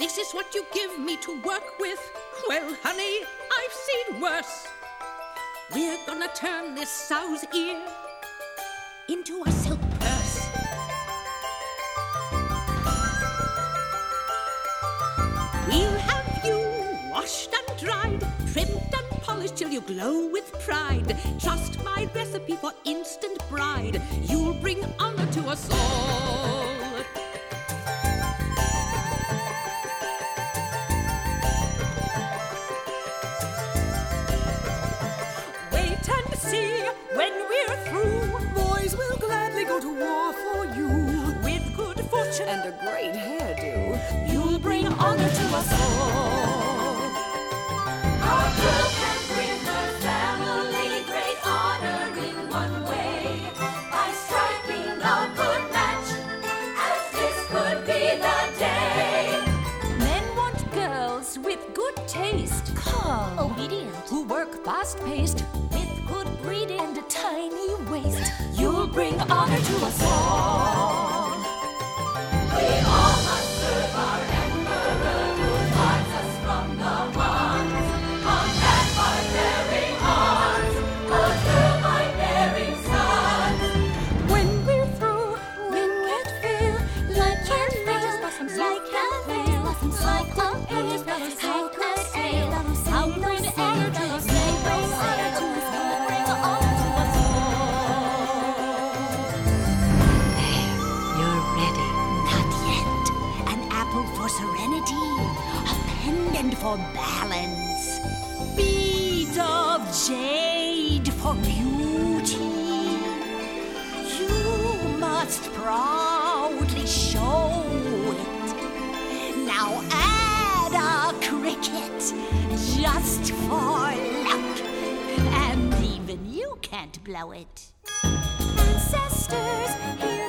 This is what you give me to work with. Well, honey, I've seen worse. We're gonna turn this sow's ear into a silk purse. We'll have you washed and dried, trimmed and polished till you glow with pride. Trust my recipe for instant bride. You'll bring honor to us all. Wait and see when we're through. Boys will gladly go to war for you. With good fortune And a great hairdo. you'll bring honor to us all. Our girl can bring her family great honor in one way, by striking a good match, as this could be the day. Men want girls with good taste, calm, Obedient, who work fast-paced, with good breeding, and a tiny waist. You'll bring honor to us all. we all must serve our emperor who guards us from the Huns. Combat barbaric arms, a girl my bearing sons. When we're through, we can't feel like can't blossoms, like can't blossoms, like can't bellows, how can sail, how bring honor to us, bring honor to us, bring honor to us all. You're ready. Not yet. An apple for serenity, a pendant for balance, beads of jade for beauty. You must proudly show it. Now add a cricket just for luck, and even you can't blow it. Ancestors, hear